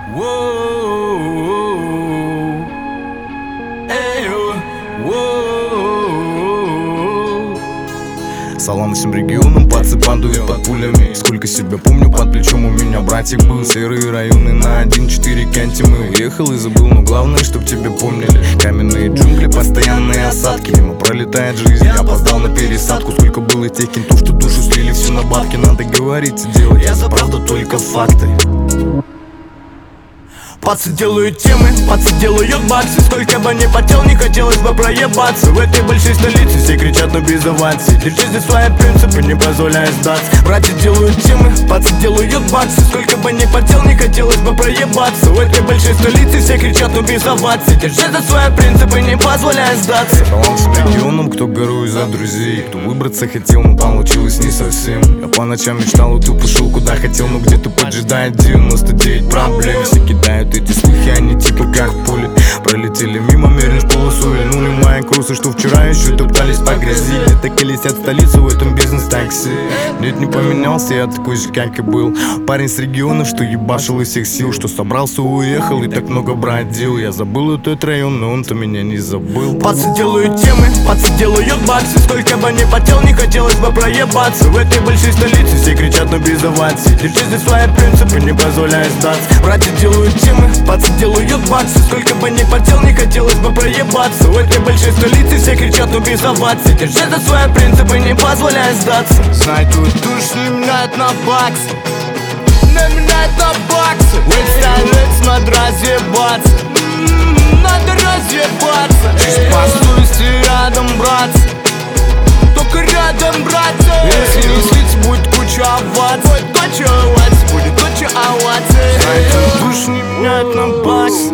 Воу, эй, воу. Салам всем регионам, пацы падают под пулями. Сколько себя помню, под плечом у меня братик был. Серые районы на 1-4 Кенте. Мы уехал и забыл, но главное, чтоб тебя помнили. Каменные джунгли, постоянные осадки. Мимо пролетает жизнь, я опоздал на пересадку. Сколько было тех кентов, что душу слили все на бабки. Надо говорить и делать, я за правду только факты. Пацы делают темы, пацы делают баксы. Сколько бы ни потел, не хотелось бы проебаться. В этой большой столице все кричат, но без аванси. Держи за свои принципы, не позволяй сдаться. Братья делают темы, пацы делают баксы. Сколько бы ни потел, не хотелось бы проебаться. В этой большой столице все кричат, но без аванси. Держи за свои принципы, не позволяй сдаться. Салам с регионом, кто горую за друзей. Кто выбраться хотел, но получилось не совсем. Я по ночам мечтал, и ты пошел куда хотел. Но где-то поджидает 99 проблем. Все кидают эти слухи, они типа как пули. Пролетели мимо, меришь полосу, вильнули мои крусы, что вчера еще топтались по грязи. Где-то колесят столицу в этом бизнес-такси. Нет, не поменялся, я такой же, как и был. Парень с регионов, что ебашил из всех сил. Что собрался, уехал и так много бродил. Я забыл этот район, но он-то меня не забыл. Пацы делают темы, пацы делают баксы. Сколько бы ни потел, не хотелось бы проебаться. В этой большой столице все кричат, но без аванси. Держи за свои принципы, не позволяй сдаться. Братья делают темы, пацы делают баксы. Сколько бы ни потел, не хотелось бы проебаться. В этой большой столице все кричат, но без аванси. Держи за свои принципы, не позволяй сдаться. Знай, твой душ не меняет на баксы. Не меняет на баксы. Ведь станет, надо разъебаться. Надо разъебаться. Чуть по совести рядом, братцы. Только рядом, братцы. Если не слиться, будет куча оваций. Будет куча оваций, будет куча оваций. Знай, твой душ не меняет на баксы.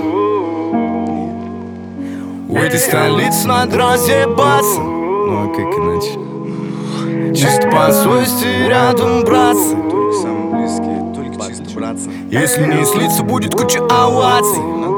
В этой столице надо разъебаться. Ну а как иначе? Чисто по совести рядом, братцы. Только самые близкие, только чисто братцы. Если не слиться, будет куча оваций.